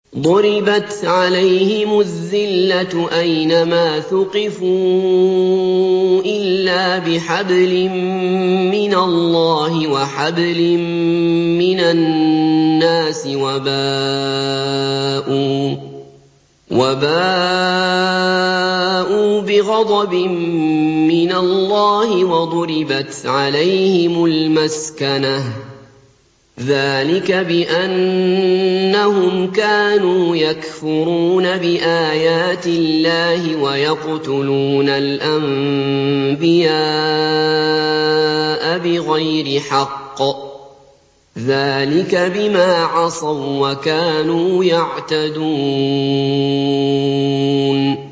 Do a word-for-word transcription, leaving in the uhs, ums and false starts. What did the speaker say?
ضُرِبَتْ عَلَيْهِمُ الذِّلَّةُ أَيْنَمَا ثُقِفُوا إِلَّا بِحَبْلٍ مِّنَ اللَّهِ وَحَبْلٍ مِّنَ النَّاسِ وَبَاءُوا وَبَاءُوا بِغَضَبٍ مِّنَ اللَّهِ وَضُرِبَتْ عَلَيْهِمُ الْمَسْكَنَةُ ۚ ذَٰلِكَ بِأَنَّهُمْ كَانُوا يَكْفُرُونَ بِآيَاتِ اللَّهِ وَيَقْتُلُونَ الْأَنبِيَاءَ بِغَيْرِ حَقٍّ ۚ ذَٰلِكَ بِمَا عَصَوا وَّكَانُوا يَعْتَدُونَ